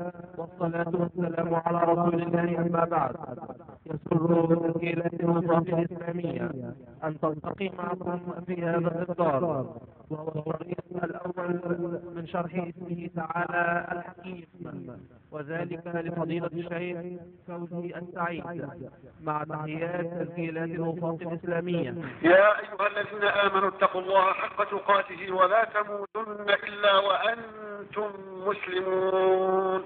والصلاة والسلام على رسول الله. أما بعد، يسر تسجيلات الوثائق الإسلامية أن تلتقي معكم في هذا الإصدار، وهو الشريط الأول من شرح اسمه تعالى الحكيم، وذلك لفضيلة الشيخ فوزي السعيد، مع تحيات تسجيلات الوثائق الإسلامية. يا أيها الذين آمنوا اتقوا الله حق تقاته ولا تموتن إلا وأنتم مسلمون.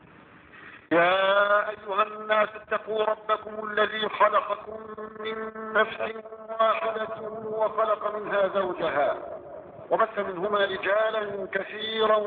يا أيها الناس اتقوا ربكم الذي خلقكم من نفس واحدة وخلق منها زوجها وبث منهما رجالا كثيرا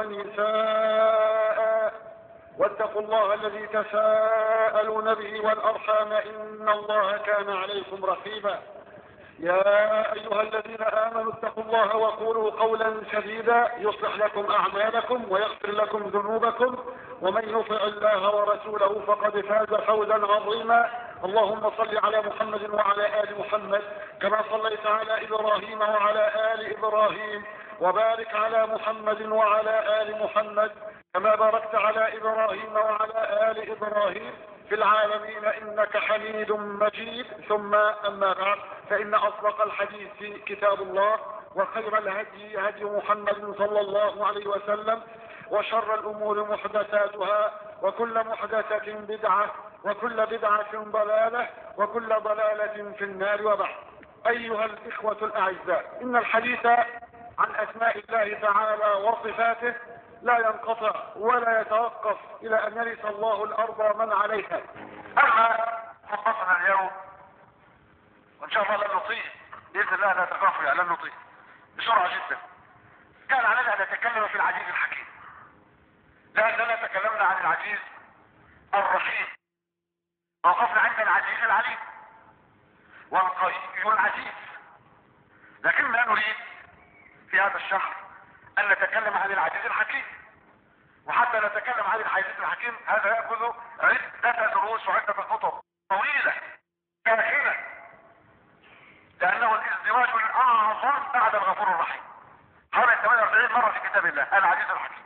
ونساء، واتقوا الله الذي تساءلون به والأرحام إن الله كان عليكم رقيبا. يا أيها الذين آمنوا اتقوا الله وقولوا قولا سديدا يصلح لكم أعمالكم ويغفر لكم ذنوبكم، ومن يطع الله ورسوله فقد فاز فوزا عظيما. اللهم صل على محمد وعلى آل محمد كما صليت على إبراهيم وعلى آل إبراهيم، وبارك على محمد وعلى آل محمد كما باركت على إبراهيم وعلى آل إبراهيم في العالمين إنك حميد مجيد. ثم أما بعد، فإن أصدق الحديث كتاب الله، وخير الهدي هدي محمد صلى الله عليه وسلم، وشر الأمور محدثاتها، وكل محدثة بدعة، وكل بدعة ضلالة، وكل ضلالة في النار. وبعد، أيها الإخوة الأعزاء، إن الحديث عن أسماء الله تعالى وصفاته لا ينقطع ولا يتوقف إلى أن يرث الله الأرض ومن عليها. أما خطتنا اليوم، وإن شاء الله لن نطيل بإذن الله، لا تخافوا يا لن نطيل بسرعة جدا. كان علينا أن نتكلم في العزيز الحكيم، لأننا تكلمنا عن العزيز الرحيم، ووقفنا عند العزيز العليم والقوي العزيز. لكننا نريد في هذا الشهر أن نتكلم عن العزيز الحكيم، وحتى نتكلم عن العزيز الحكيم هذا يأخذ عدة دروس وعدة خطب طويلة كاخنة، لأنه الازدواج الأعظم بعد الغفور الرحيم حوالي 48 مرة في كتاب الله العزيز الحكيم،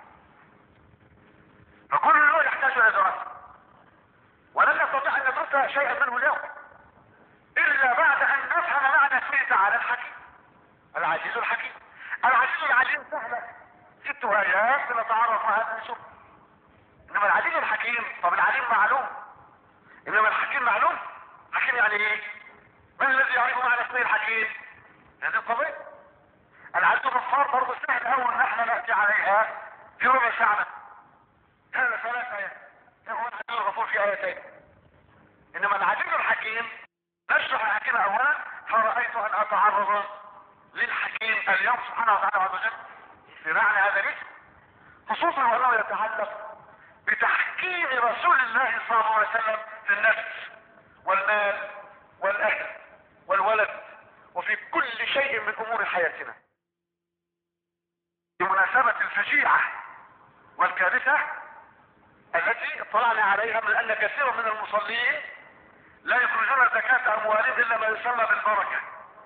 فكل نوع يحتاج إلى دراسة، ولن نستطيع أن ندرس شيئا منه اليوم إلا بعد أن نفهم معنى اسمه تعالى الحكيم العزيز الحكيم. العزيز العليم سهلة 6 آيات نتعرف مع هذا نشوف. إنما العزيز الحكيم، طب العليم معلوم، إنما الحكيم معلوم. حكيم يعني إيه؟ من الذي يعرف معنى اسمه الحكيم؟ هذه القضية. العزيز الغفار برضه سهل أول نحن نأتي عليها في ربع ساعة. هذا 3 آيات، هو العزيز الغفور في آيتين. إنما العزيز الحكيم نشرح الحكيم أولا، فرأيت أن أتعرض للحكيم اليوم سبحانه وتعالى عز وجل بمعنى هذا الاسم، خصوصا وانه يتعلق بتحكيم رسول الله صلى الله عليه وسلم في النفس والمال والاهل والولد وفي كل شيء من امور حياتنا. بمناسبة الفجيعة والكارثة التي اطلعنا عليها من ان كثيرا من المصلين لا يخرجون زكاة اموالهم الا ما يسمى بالبركة،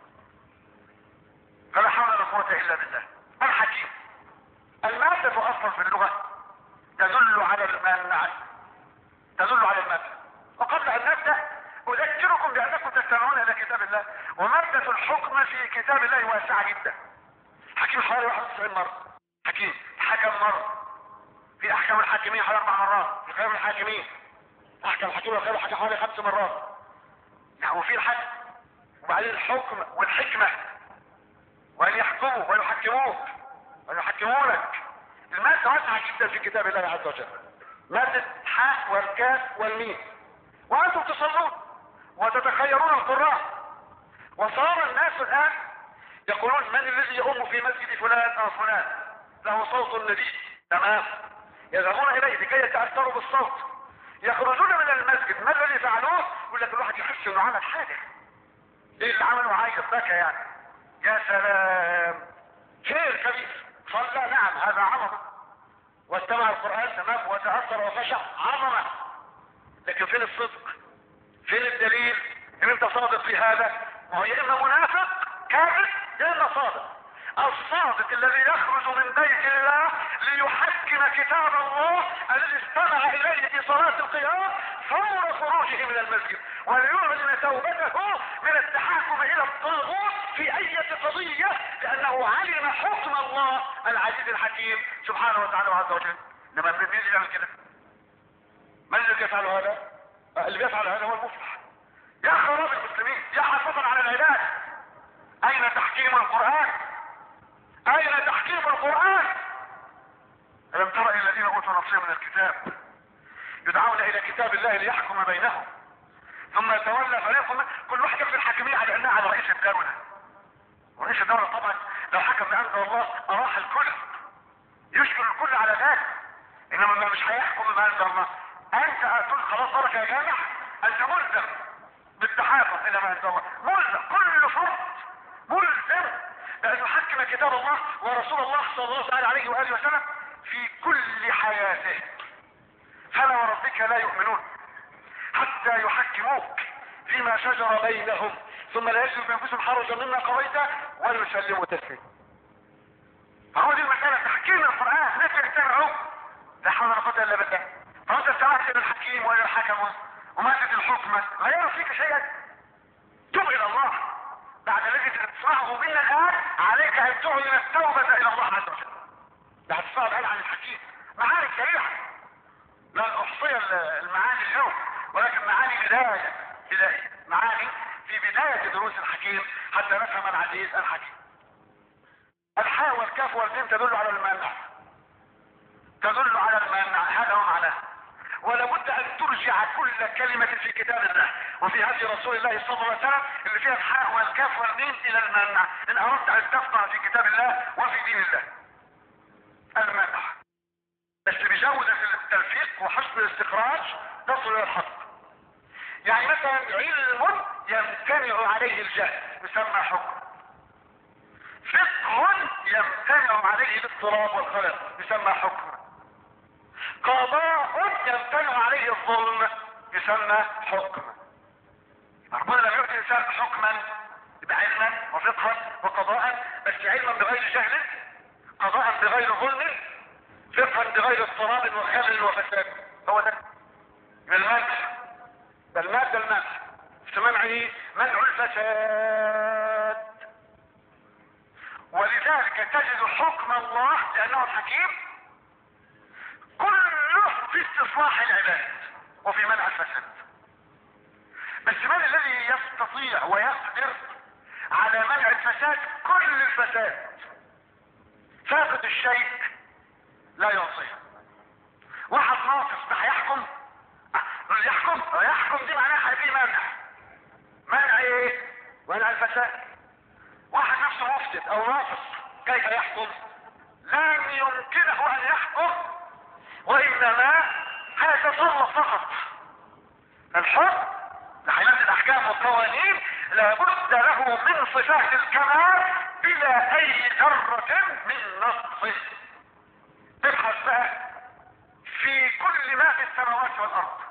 فلا حول ولا قوة الا بالله. الحكيم المادة اصلا في اللغة تدل على المانع، تدل على المادة. وقبل ان نبدأ اذكركم بانكم تستمعون الى كتاب الله، ومادة الحكم في كتاب الله واسعة جدا. حكيم حوالي 91 مرة، حكيم حكم مرة، في احكام الحاكمين حوالي 4 مرات، في خير الحاكمين احكم الحكيم وخير الحاكم حوالي 5 مرات. يعني وفي الحكم وبعدين الحكم والحكمة، وأن يحكموا ويحكموك ويحكمونك. المادة واسعة جدا في كتاب الله عز وجل، مادة حاء والكاف والميم. وأنتم تصلون وتتخيرون القراء، وصار الناس الآن يقولون من الذي يؤم في مسجد فلان أو فلان له صوت النبي، تمام، يذهبون إليه لكي يتأثروا بالصوت، يخرجون من المسجد. ما الذي فعلوه؟ يقول لك الواحد يحس انه عمل حاجة، ايه اللي عمله؟ عايز بكى يعني، يا سلام، خير كبير، صلى، نعم هذا عظمة، واستمع القرآن، تمام، وتأثر وخشع، عظمة. لكن فين الصدق؟ فين الدليل ان انت صادق في هذا؟ ما هو يا اما منافق كاذب يا اما صادق. الصادق الذي يخرج من بيت الله ليحكم كتاب الله الذي استمع اليه في صلاة القيام فور خروجه من المسجد، وليعلن توبته من التحاكم الى الطاغوت في اي قضية، لانه علم حكم الله العزيز الحكيم سبحانه وتعالى عز وجل. انما مين اللي يعمل كده؟ من الذي يفعل هذا؟ اللي بيفعل هذا هو المفلح. يا خراب المسلمين، يا حفاظا على العباد، اين تحكيم القرآن؟ اين تحكيم القرآن؟ ألم تر إلى الذين اوتوا نصيبا من الكتاب يدعون الى كتاب الله ليحكم بينهم ثم يتولى فريق منهم. كل واحد يقف الحاكمية على انها على رئيس الدولة، ورئيس الدولة طبعا لو حكم بأنزل الله اراح الكل، يشكر الكل على ذلك. انما ما مش هيحكم بأنزل الله. انت هتقول خلاص بركة يا جامع، انت ملزم بالتحاكم الى ما انزل الله، ملزم كل فرد ملزم بان يحكم كتاب الله ورسول الله صلى الله عليه واله وسلم في كل حياته. فلا وربك لا يؤمنون حتى يحكموك فيما شجر بينهم ثم لا يجدوا في انفسهم حرجا مما قضيت ويسلموا تسليما. فهو دي المسألة، تحكيم القرآن لا تجتمعوا لا حول ولا قوة الا بالله. فانت استمعت الى الحكيم والى الحكم ومادة الحكمة غيروا فيك شيئا. تب الى الله بعد الذي تسمعه منا الان، عليك ان تعلن التوبة الى الله عز وجل. لا هتسمع الان عن الحكيم معاني سريعة، لا احصي المعاني اليوم، ولكن معاني بداية معاني في بداية دروس الحكيم حتى نفهم العزيز الحكيم. الحاء والكاف والميم تدل على المانع، تدل على المانع، هذا هو معناه. ولا بد ان ترجع كل كلمة في كتاب الله وفي هدي رسول الله صلى الله عليه وسلم اللي فيها الحاء والكاف والميم الى المانع، ان اردت ان تفقه في كتاب الله وفي دين الله. المانع بس بجودة التلفيق وحسن الاستخراج تصل الى الحق. يعني مثلا علم يمتنع عليه الجهل يسمى حكم، فقه يمتنع عليه الاضطراب والخلل يسمى حكم، قضاء يمتنع عليه الظلم يسمى حكم. ربنا لم يؤتي الانسان حكما بعلما وفقها وقضاء، بس علما بغير جهل، قضاء بغير ظلم، فقها بغير اضطراب وخلل وفساد. هو ده من المنع، ده المادة المنع في منعه منع الفساد. ولذلك تجد حكم الله لانه الحكيم كله في استصلاح العباد وفي منع الفساد. بس من الذي يستطيع ويقدر على منع الفساد؟ كل الفساد. فاقد الشيء لا يعطيه. واحد ناقص ده هيحكم؟ يحكم دي معناها في منع ايه؟ منع الفساد. واحد نفسه مفسد او ناقص كيف يحكم؟ لن يمكنه ان يحكم، وانما هيتصرف فقط. الحكم لحياة الاحكام والقوانين لابد له من صفات الكمال بلا اي ذرة من نقص. تبحث بقى في كل ما في السماوات والارض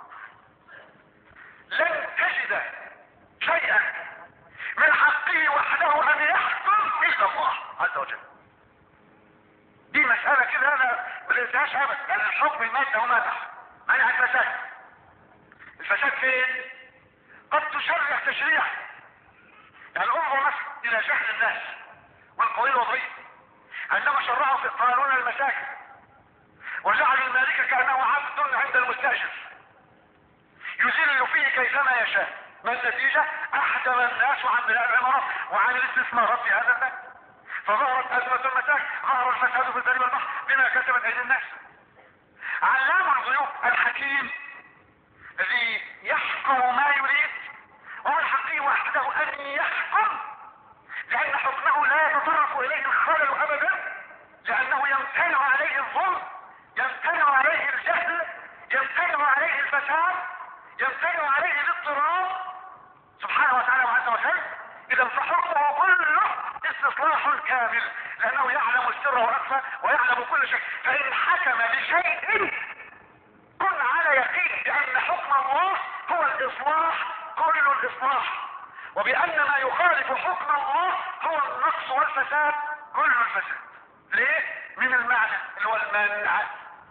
لن تجد شيئا من حقه وحده ان يحكم الا الله عز وجل. دي مسألة كده انا ما بنساهاش ابدا، لان الحكم المادة ومادة منع الفساد. الفساد فين؟ قد تشرع تشريع، يعني انظر مثلا الى جهل الناس والقوانين الوضعية عندما شرعوا في قانون المساكن وجعلوا المالك كأنه عبد عند المستأجر يزيل فيه كيفما يشاء. ما النتيجة؟ احجم الناس عن بناء العمارات وعن الاستثمارات في هذا الباب، فظهرت ازمة المساكن، ظهر الفساد في البر والبحر بما كسبت ايدي الناس. علام الغيوب الحكيم الذي يحكم ما يريد، وهو الحقيقي وحده ان يحكم، لان حكمه لا يتطرق اليه الخلل ابدا، لانه يمتنع عليه الظلم، يمتنع عليه الجهل، يمتنع عليه الفساد، يمتنع عليه الاضطراب سبحانه وتعالى وعز وجل. اذا فحكمه كله استصلاح كامل، لانه يعلم السر واخفى ويعلم كل شيء. فان حكم بشيء كن على يقين بان حكم الله هو الاصلاح كل الاصلاح، وبان ما يخالف حكم الله هو النقص والفساد كله الفساد. ليه؟ من المعنى اللي هو المنع.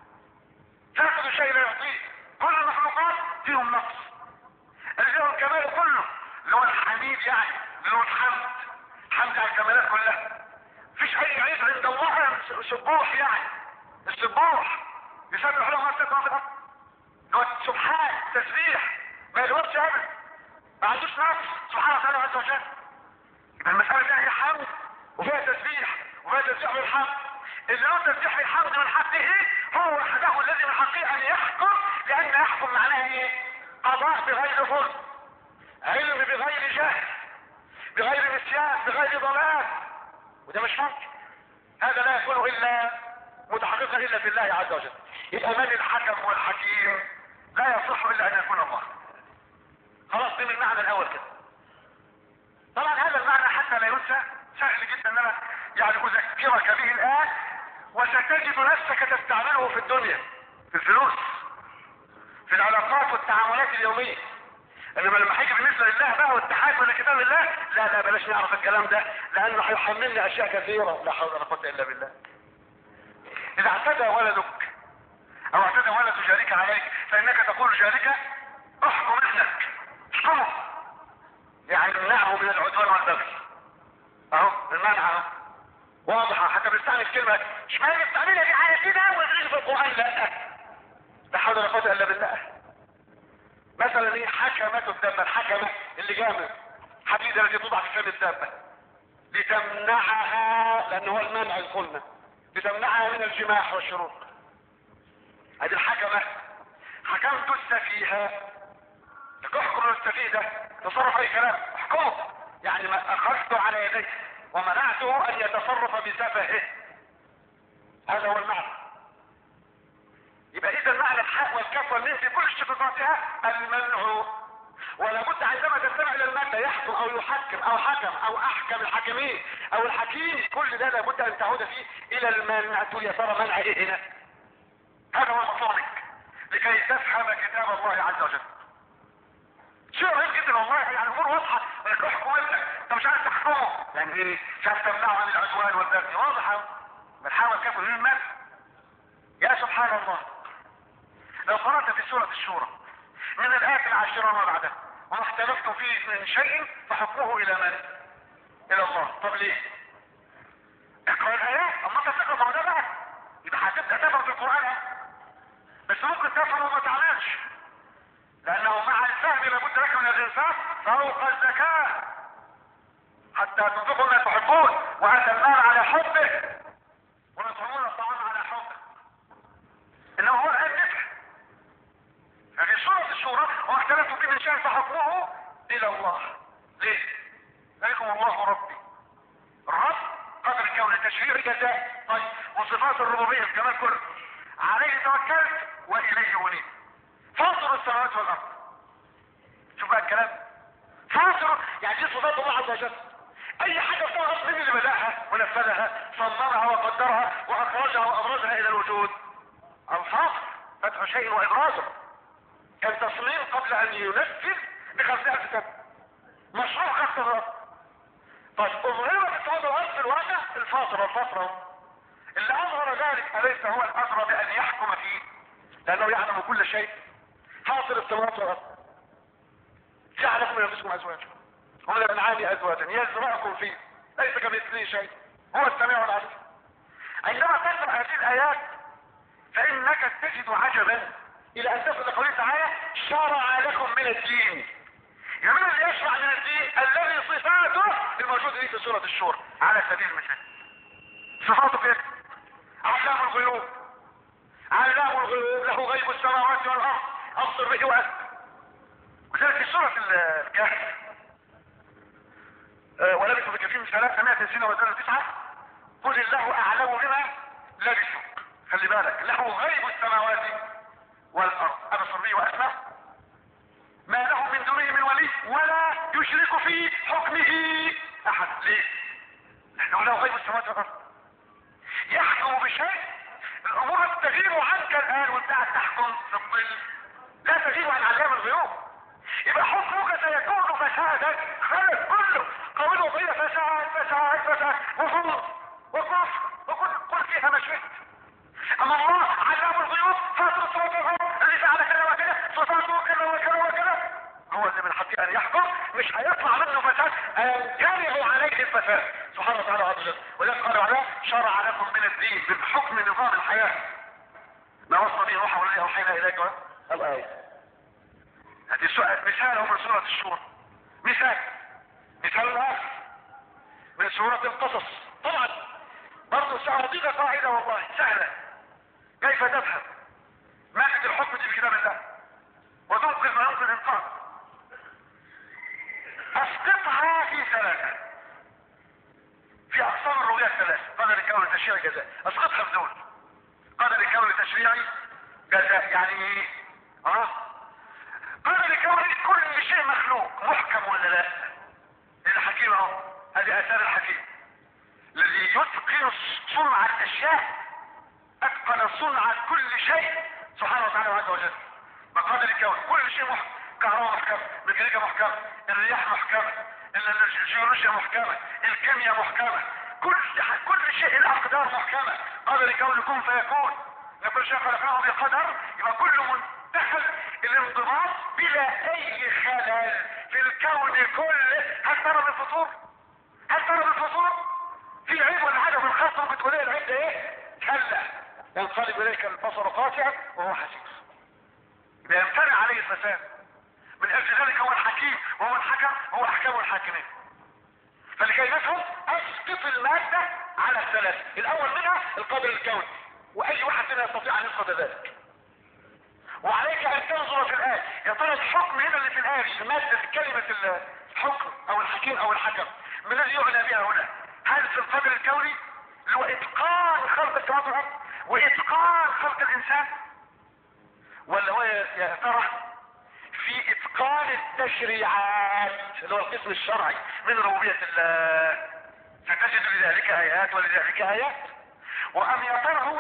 تاخذ الشيء لا يعطيه. كل المخلوقات فيهم نقص. اللي فيهم الكمال كله اللي هو الحميد، يعني اللي هو الحمد، حمد على الكمالات كلها. مفيش اي عيب عند الله. سبوح، يعني السبوح يسبح له ما في الارض، اللي هو سبحان، تسبيح، ما يغلطش ابدا، ما عندوش نقص سبحانه وتعالى عز وجل. يبقى المسألة دي هي حمد وفيها تسبيح، وفيها تسبيح بالحمد. اللي له تسبيح بالحمد من حقه هو وحده الذي من حقه ان يحكم، لان يحكم معناها ايه؟ قضاء بغير ظلم، علم بغير جهل، بغير نسيان، بغير ضلال، وده مش ممكن. هذا لا يكون الا متحققا الا في الله عز وجل. يبقى من الحكم والحكيم؟ لا يصح الا ان يكون الله. خلاص، دي من المعنى الاول كده. طبعا هذا المعنى حتى لا ينسى سهل جدا ان انا يعني اذكرك به الان، وستجد نفسك تستعمله في الدنيا، في الفلوس، في العلاقات والتعاملات اليوميه. انما لما هيجي بالنسبه لله بقى والتحاكم لكتاب الله، لا بلاش نعرف الكلام ده، لانه هيحملني اشياء كثيره لا حول ولا قوه الا بالله. اذا اعتدى ولدك او اعتدى ولد جارك عليك، فانك تقول لجارك احكم ابنك، احكمه، يعني امنعه من العدوان والبغي. اهو المنع اهو واضحه، حتى بنستعمل كلمه اشمعنى بتستعملها دي على كده وتغير في القران؟ لا حول ولا قوه الا بالله. مثلا ايه؟ حكمت الدابه، الحكمه اللي جامد، حديده التي توضع في فم الدابه لتمنعها، لان هو المنع اللي قلنا، لتمنعها من الجماح والشرور. هذه الحكمه. حكمت السفيهه، تحكم السفيه ده، تصرف اي كلام، احكمه، يعني ما اخذت على يديه ومنعته ان يتصرف بسفهه. هذا هو المعنى. يبقى اذا معنى الحق والكف والمين في كل اشتقاقاتها المنع. ولا بد عندما تستمع الى المادة يحكم او يحكم او حكم او احكم الحاكمين او الحكيم، كل ده لابد ان تعود فيه الى المنع. تقول يا ترى منع ايه هنا؟ هذا هو مصالك لكي تفهم كتاب الله عز وجل. شيء رهيب جدا والله، يعني امور واضحه. احكم انت مش عارف تحكمه، يعني ايه؟ مش عارف تمنعه عن العدوان والبغي، واضحه. بنحاول كيف من المال. يا سبحان الله، لو قرأت في سورة الشورى من الآية 10 وما بعدها، وما اختلفتم فيه من شيء فحكمه إلى من؟ إلى الله. طب ليه؟ اقرأ الآيات، أما أنت تقرأ ما ده بقى يبقى هتبدأ تفهم في القرآن، بس ممكن تفهم وما تعملش، لأنه مع الفهم لابد لك من الإنفاق فوق الزكاة حتى تنفقوا ما تحبون، وآتى المال على حبه ويطعمون الطعام على حبه. إنه هو الآن ذكر. يعني سورة الشورى وما اختلفتم فيه من شيء فحكمه إلى الله. ليه؟ ذلكم الله ربي. الرب قدر الكون، التشريع جزاء. طيب، وصفات الربوبية الكمال كله. عليه توكلت وإليه أنيب. فاطر السماوات والأرض. شوف بقى الكلام. فاطر يعني دي صفات الله عز وجل. أي حاجة في الأرض مين اللي بدأها ونفذها، صممها وقدرها وأخرجها وأبرزها إلى الوجود؟ الفاطر، فتح شيء وإبرازه. كان تصميم قبل ان ينفذ ب50,000 سنة، مشروع خط الارض. طيب اظهرت السماوات والارض في الواقع الفاطر والفطرة، اللي اظهر ذلك اليس هو الادرى بان يحكم فيه، لانه يعلم كل شيء. فاطر السماوات والارض، جعلكم من انفسكم ازواجا ومن الانعام ازواجا يزرعكم فيه ليس كمثله شيء هو السميع العليم. عندما تقرا هذه الايات فانك تجد عجبا الى ان تصل لقوله تعالى شرع لكم من الدين. يعني من اللي يشرع من الدين؟ الذي صفاته الموجوده دي في سوره الشورى على سبيل المثال. صفاته كده علام الغيوب، علام الغيوب له غيب السماوات والارض ابصر به واسمع. وذلك في سوره الكهف ولبثوا في كثير من 300 سنه وزادوا 9. قل الله اعلم بما لبثوا. خلي بالك، له غيب السماوات والارض ابصر به واسمع. ما له من دونه من ولي ولا يشرك في حكمه احد. ليه؟ لانه له غيب السماوات والارض. يحكم بشيء الامور تغيب عنك الان وانت قاعد تحكم في الظل، لا تغيب عن علام الغيوب. يبقى حكمك سيكون فسادا، خلق كله قوله فيه فساد فساد فساد وفوض شئت. اما الله علام الغيوب فاطر السماوات والارض الذي فعل كذا وكذا صفاته كذا وكذا وكذا، هو اللي من حقه ان يحكم، مش هيطلع منه فساد يمتنع عليه الفساد سبحانه وتعالى عز وجل. ولذلك قال عليه شرع لكم من الدين بالحكم نظام الحياه ما وصى به نوح والذي اوحينا اليك الآية. هذه السؤال مثال من سورة الشورى، مثال الآخر من سورة القصص. طبعا برضه سأعطيك قاعدة والله سهلة كيف تفهم مادة الحكم دي في كتاب الله وتنقذ ما ينقذ الإنقاذ. أسقطها في ثلاثة، في أقسام الرؤية الثلاثة: قدر كون تشريعي جزاء. أسقطها في دول. قدر كون تشريعي جزاء يعني ايه؟ قدر كون كل شيء مخلوق محكم ولا لا؟ الحكيم اهو، هذه آثار الحكيم الذي يتقن صنع الأشياء، أتقن صنع كل شيء سبحانه وتعالى عز وجل. بقدر كون كل شيء محكم، كهرباء محكمة، ميكانيكا محكمة، الرياح محكمة، الجيولوجيا محكمة، الكيمياء محكمة، كل شيء الأقدار محكمة. قدر كون كن فيكون، كل شيء خلقناه بقدر، يبقى كل منتهى الانضباط بلا أي خلل في الكون كله. هل ترى بالفطور؟ هل ترى بالفطور؟ في عيب ولا حاجة في الخاصة بتقول ايه العيب ده ايه؟ كلا ينقلب اليك البصر خاسئا وهو حسير. يبقى يمتنع عليه الفساد. من اجل ذلك هو الحكيم وهو الحكم وهو احكام الحاكمين. فلكي نفهم اسقط المادة على الثلاثة. الاول منها القدر الكوني، واي واحد منا يستطيع ان يسقط ذلك. وعليك ان تنظر في الآية، يا ترى الحكم هنا اللي في الآية مادة كلمة الحكم او الحكيم او الحكم من الذي يعنى بها هنا؟ هل في القدر الكوني اللي هو اتقان خلق السماوات والارض واتقان خلق الانسان، ولا هو يا ترى في اتقان التشريعات اللي هو القسم الشرعي من ربوبية الله؟ فتجد لذلك ايات ولذلك ايات. وام يا ترى هو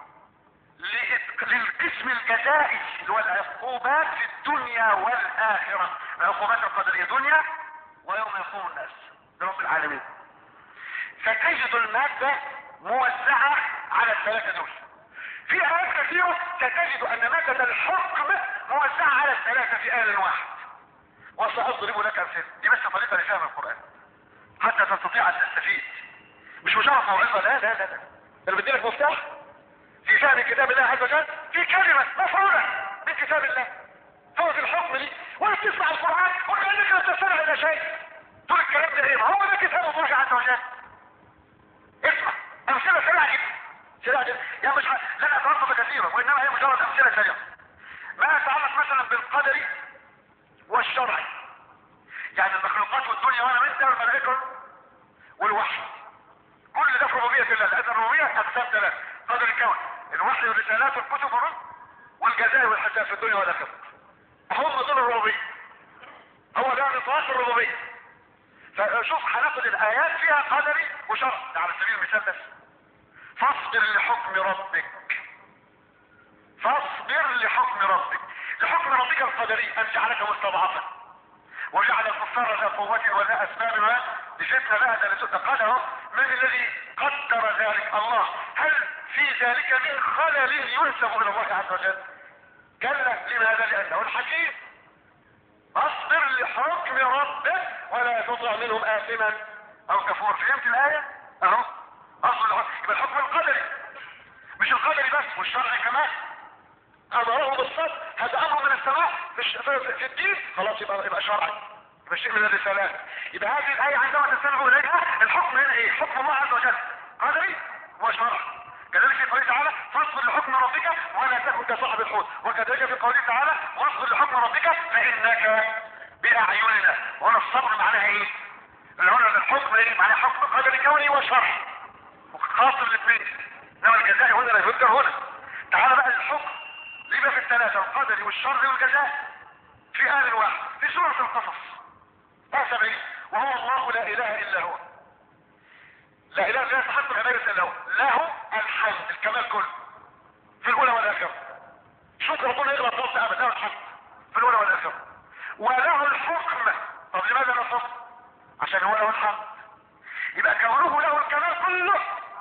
للقسم الجزائي اللي هو العقوبات في الدنيا والاخرة، العقوبات القدرية دنيا ويوم يقوم الناس لرب العالمين. فتجد المادة موزعة على الثلاثة دول. في آيات كثيرة ستجد أن مادة الحكم موزعة على الثلاثة في آن واحد. وسأضرب لك أمثلة، دي بس طريقة لفهم القرآن حتى تستطيع أن تستفيد، مش مجرد موعظة. لا لا لا لا، أنا بدي لك مفتاح في فهم كتاب الله عز وجل، في كلمة مفعولة من كتاب الله فوز الحكم دي. وأنت تسمع القرآن وكأنك لا تستمع إلى شيء، تقول الكلام ده إيه؟ ما هو ده كتاب الله عز وجل. اسمع امثله سريعه جدا سريعه جدا، يعني مش لن اتوقف كثيرا وانما هي مجرد امثله سريعه. ما يتعلق مثلا بالقدر والشرع، يعني المخلوقات والدنيا وانا وانت والملائكه والوحي، كل ده في ربوبيه الله. لان الربوبيه اقسام ثلاثه: قدر الكون، الوحي والرسالات والكتب والجزاء والحساب في الدنيا والاخره. هم دول الربوبيه، هو ده نطاق الربوبيه. فشوف هناخد الايات فيها قدري وشرع على سبيل المثال بس. فاصبر لحكم ربك، فاصبر لحكم ربك. لحكم ربك القدري ان جعلك مستضعفا وجعل الكفار ذا قوة وذا اسباب لفتنة بقى لتتقنه. من الذي قدر ذلك؟ الله. هل في ذلك من خلل ينسب الى الله عز وجل؟ كلا. لماذا؟ لانه الحكيم. اصبر لحكم ربك ولا تطع منهم آثما او كفور. فهمت الآية؟ اهو اصبر. يبقى الحكم القدري، مش القدري بس والشرعي كمان. امره بالصبر، هذا امر من السماء في الدين، خلاص يبقى شرعي، يبقى شيء من الرسالات. يبقى هذه الآية عندما تستمعوا اليها الحكم هنا ايه؟ حكم الله عز وجل قدري وشرعي. كذلك في قوله تعالى فاصبر لحكم ربك ولا تكن كصاحب الحوت. وكذلك في قوله تعالى واصبر لحكم ربك فانك باعيننا. وهنا الصبر معناها ايه؟ اللي هنا الحكم ايه؟ معناه حكم قدري كوني وشرعي خاص بالاثنين. انما الجزاء هنا لا يذكر هنا. تعالى بقى الحكم يبقى في الثلاثه: القدري والشرعي والجزاء في آن واحد في سورة القصص آية 70. وهو الله لا اله الا هو، لا اله لا يستحق العبادة الا هو، له الحمد الكمال كله في الاولى والاخره. شوف ربنا يغلط نص ابدا، له الحمد في الاولى والاخره. وله الحكم. طب لماذا نصب؟ عشان هو له الحمد. يبقى كونه له الكمال كله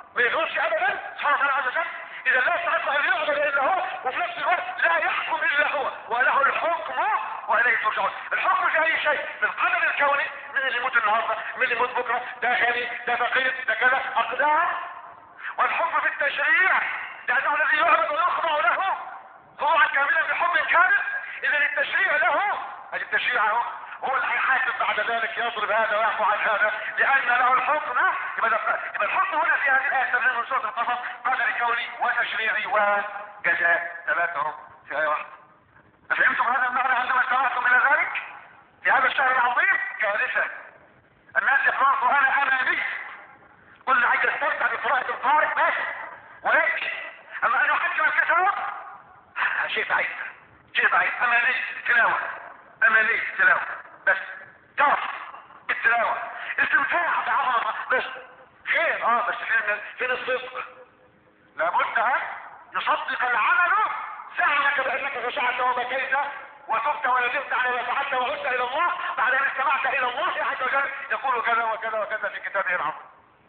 ما يجوزش ابدا سبحانه وتعالى عز وجل. اذا لا يستحق ان يعبد الا هو، وفي نفس الوقت لا يحكم الا هو، وله الحكم واليه ترجعون. الحكم في اي شيء من القدر الكوني، من اللي يموت النهارده، من اللي يموت بكره، ده غني، ده فقير، ده كذا، اقدار. والحكم في التشريع لانه الذي يعبد ويخضع له خضوعا كاملا بحب كامل. اذا التشريع له، اي التشريع هو اللي هيحاسب بعد ذلك، يضرب هذا ويعفو عن هذا، لان له الحكم. يبقى الحكم هنا في هذه الايه من سوره القصص قدر كوني وتشريعي وجزاء، ثلاثه في ايه واحده. فهمتم هذا المعنى عندما استمعتم الى ذلك؟ في هذا الشهر العظيم كارثه. الناس يقرأون القرآن امامي، كل عايز يستمتع بقراءة القارئ ماشي ويمشي، اما ان يحكم الكتاب شيء بعيد، شيء بعيد. امامي تلاوة، امامي تلاوة بس، ترف التلاوة، استمتاع بعظمة بس خير. بس فين الصدق؟ لابد ان يصدق العمل سعيك بانك خشعت وبكيت وتبت وندمت على ما فعلت وعدت الى الله بعد ان استمعت الى الله عز وجل يقول كذا وكذا وكذا في كتابه العظيم.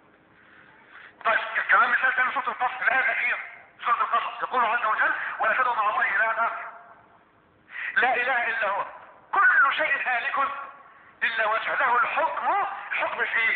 طيب كمان مثال ثاني سورة القصص، الآية الأخيرة سورة القصص، يقول عز وجل: ولا تدعوا مع الله إلها آخر لا إله إلا هو كل شيء هالك إلا وجهه له الحكم. الحكم فيه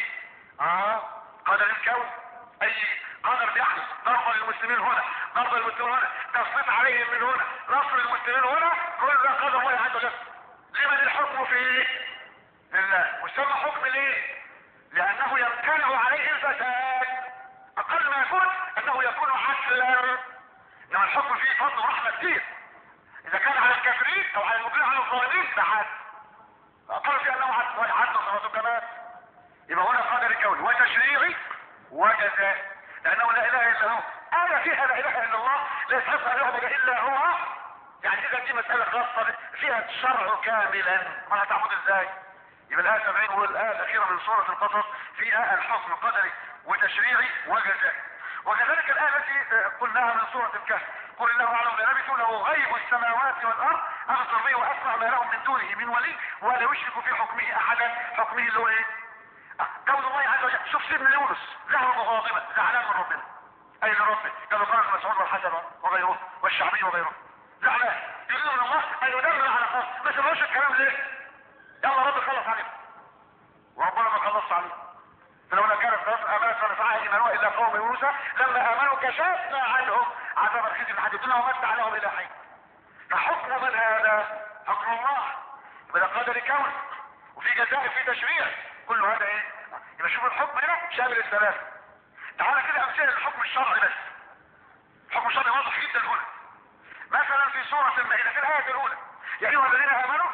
قدر الكون، أي قدر بيحدث، ضرب للمسلمين هنا، ضرب للمسلمين هنا، تسليط عليهم من هنا، نصر للمسلمين هنا، كل ده قدر الله عز وجل. لمن الحكم فيه؟ لله. وسمى حكم ليه؟ لأنه يمتنع عليه الفساد. اقل ما يكون انه يكون عدلا، انما الحكم فيه فضل ورحمه كتير. اذا كان على الكافرين او على المجرمين على الظالمين ده عدل، اقل في انه عدل وصفاته كمان. يبقى هنا قدر كوني وتشريعي وجزاء، لانه لا اله الا هو. ايه فيها لا اله الا الله، لا يستحق ان يعبد الا هو. يعني اذا دي مساله خاصه فيها الشرع كاملا، ما هتعبد ازاي؟ يبقى الآية 70 والآية الأخيرة من سورة القصص فيها الحكم قدري وتشريعي وجزائي. وكذلك الآية التي قلناها من سورة الكهف: قل الله أعلم بنبي له غيب السماوات والأرض أبصر به وأسمع ما لهم من دونه من ولي ولا يشرك في حكمه أحدا. حكمه اللي هو إيه؟ قول الله عز وجل. شوف سيدنا يونس ذهب مغاضبا زعلان من ربنا، أي لربه، كما قال ابن مسعود والحسن وغيره والشعبي وغيره، زعلان يريد من الله أن يدمر على قوم. ما سمعوش الكلام ليه؟ يلا رب خلص عليهم، وربنا ما خلص عليهم. فلولا كانت امانه فنفعها ايمانها الا قوم يونس لما امنوا كشفنا عنهم عذاب الخزي في الدنيا ومتعناهم الى حين. فحكم من هذا؟ حكم الله. يبقى ده قدر كون وفي جزاء في تشريع، كل هذا ايه؟ يبقى شوف الحكم هنا شامل الثلاثه. تعالى كده امثله للحكم الشرعي بس. الحكم الشرعي واضح جدا هنا. مثلا في سوره المائده في الايه الاولى: يا ايها الذين امنوا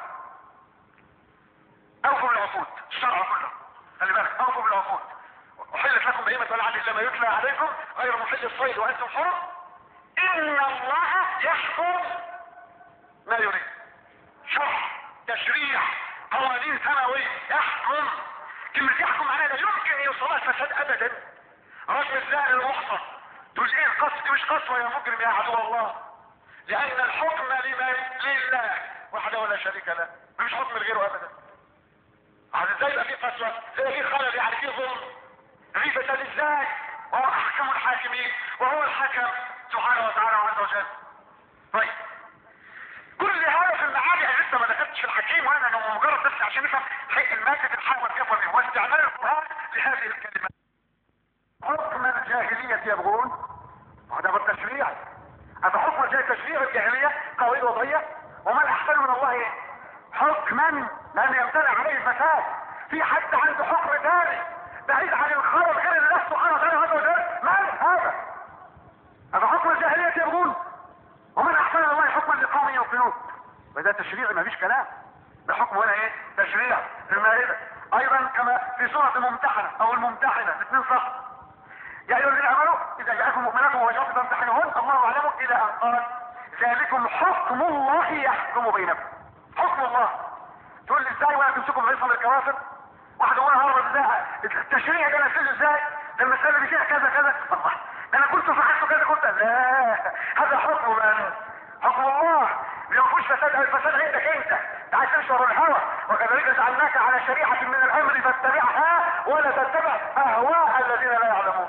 اوفوا بالعقود. الشرع كله خلي بالك، اوفوا بالعقود. احلت لكم بهيمة الانعام الا ما يتلى عليكم غير محل الصيد وانتم حرم ان الله يحكم ما يريد. شرع، تشريع، قوانين سماويه، يحكم. كلمه يحكم معناها لا يمكن ان يوصلها الفساد ابدا. رجل الزاني المحصن تقول ايه القصد؟ دي مش قسوه يا مجرم يا عدو الله، لان الحكم لله وحده ولا شريك له، مش حكم لغيره ابدا. ازاي يبقى في قسوه؟ ازاي في خلل؟ يعني في ظلم، في فساد ازاي؟ وهو احكم الحاكمين وهو الحكم سبحانه وتعالى وعز وجل. طيب كل هذا في المعاني لسه ما دخلتش في الحكيم، وانا انه مجرد بس عشان نفهم المادة الحاول كيف به واستعمال القرآن لهذه الكلمات. حكم الجاهلية يبغون، وهذا بالتشريع. هذا حكم التشريع الجاهلية قوي وضيق، ومن احسن من الله حكما لان يمتنع عليه الفساد. في حد عنده حكم ثاني بعيد عن الخلل غير الله سبحانه وتعالى عز وجل؟ من هذا؟ هذا حكم الجاهلية يبغون، ومن احسن من الله حكما لقوم يوقنون. وده تشريع ما فيش كلام، ده حكم هنا ايه؟ تشريع في المائدة. ايضا كما في سورة الممتحنة او الممتحنة 2 صفحة: يا ايها الذين امنوا اذا جاءكم مؤمنات ومؤمنات فامتحنوهن الله اعلم الى ان قال ذلكم حكم الله يحكم بينكم. حكم الله. تقول لي ازاي وانا تمسكوا بعصم الكوافر؟ واحد يقول هرب ازاي؟ التشريع ده نفذ ازاي؟ ده المسألة دي فيها كذا كذا. الله، ده انا كنت فحصت كذا كنت لا، هذا حكم من؟ حكم الله. ما فيهوش فساد، الفساد عندك انت عايز تنشر الهوى. وكذلك جعلناك على شريعة من الامر فاتبعها ولا تتبع اهواء الذين لا يعلمون.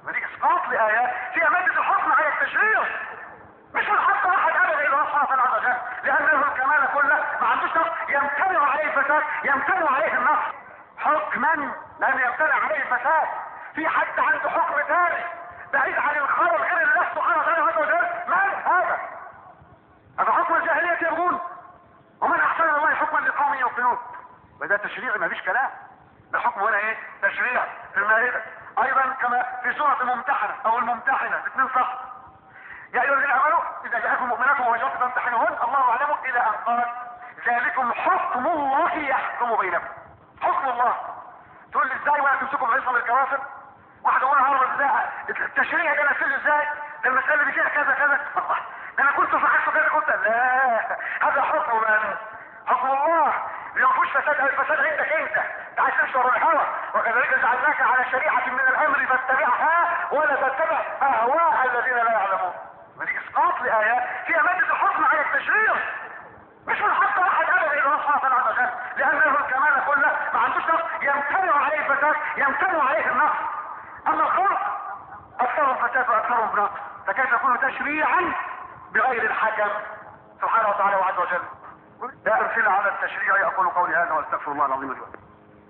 ودي اسقاط لايات فيها ماده الحكم على التشريع، مش الحق احد ابدا الا الله سبحانه وتعالى، لان له الكمال كله، ما عندوش نص يمتنع عليه الفساد، يمتنع عليه النص حكما لان يمتنع عليه الفساد. في حد عنده حكم ثاني بعيد عن الخلق غير الله سبحانه وتعالى عز وجل؟ من هذا؟ هذا حكم الجاهليه يبغون، ومن احسن الله حكما لقوم يوقنون. وده تشريع ما فيش كلام، الحكم هنا ايه؟ تشريع في المائده. ايضا كما في سوره الممتحنه او الممتحنه 2 صح، يا ايها الذين امنوا اذا جاءكم مؤمنات ومهاجرات فامتحنوهن الله اعلم الى ان قال ذلكم حكم الله يحكم بينكم. حكم الله. تقول لي ازاي ولا تمسكوا بعصم الكوافر؟ واحد يقول هعرف ازاي التشريع ده نفذه ازاي؟ ده المساله دي فيها كذا كذا. الله، ده انا كنت في حصه كذا كنت لا، هذا حكم من؟ حكم الله. ما فيهوش فساد، الفساد عندك انت عايز تشرب الهوى. وكذلك جعلناك على شريعه من الامر فاتبعها ولا تتبع اهواء الذين لا يعلمون. ودي اسقاط لايات فيها ماده الحكم على التشريع، مش من حق احد ابدا الا الله سبحانه وتعالى، لان له الكمال كله، ما عندوش نص يمتنع عليه الفساد، يمتنع عليه النص. اما الخلق اكثرهم فساد واكثرهم نقص، فكيف يكون تشريعا بغير الحكم سبحانه وتعالى وعز وجل؟ ده امثله على التشريع. اقول قولي هذا واستغفر الله العظيم لي ولكم.